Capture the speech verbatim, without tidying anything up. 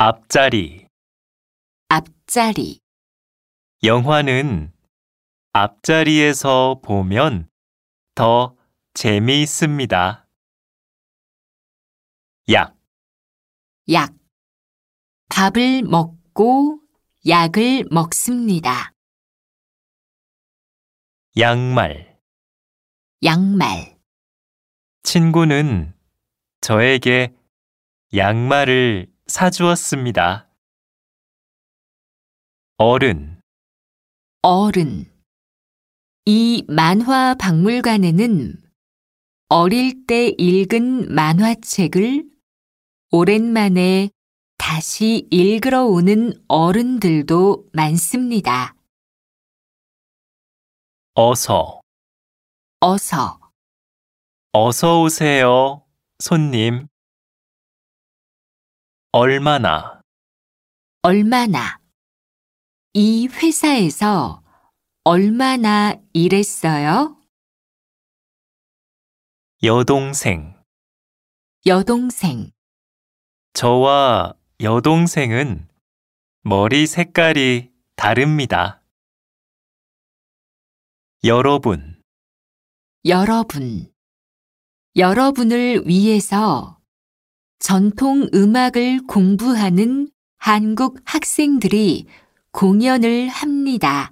앞자리. 앞자리, 영화는 앞자리에서 보면 더 재미있습니다. 약. 약. 밥을 먹고 약을 먹습니다. 양말. 양말, 친구는 저에게 양말을 사주었습니다. 어른. 어른. 이 만화 박물관에는 어릴 때 읽은 만화책을 오랜만에 다시 읽으러 오는 어른들도 많습니다. 어서. 어서, 어서 오세요, 손님. 얼마나. 얼마나. 이 회사에서 얼마나 일했어요? 여동생. 여동생, 저와 여동생은 머리 색깔이 다릅니다. 여러분. 여러분. 여러분을 위해서 전통 음악을 공부하는 한국 학생들이 공연을 합니다.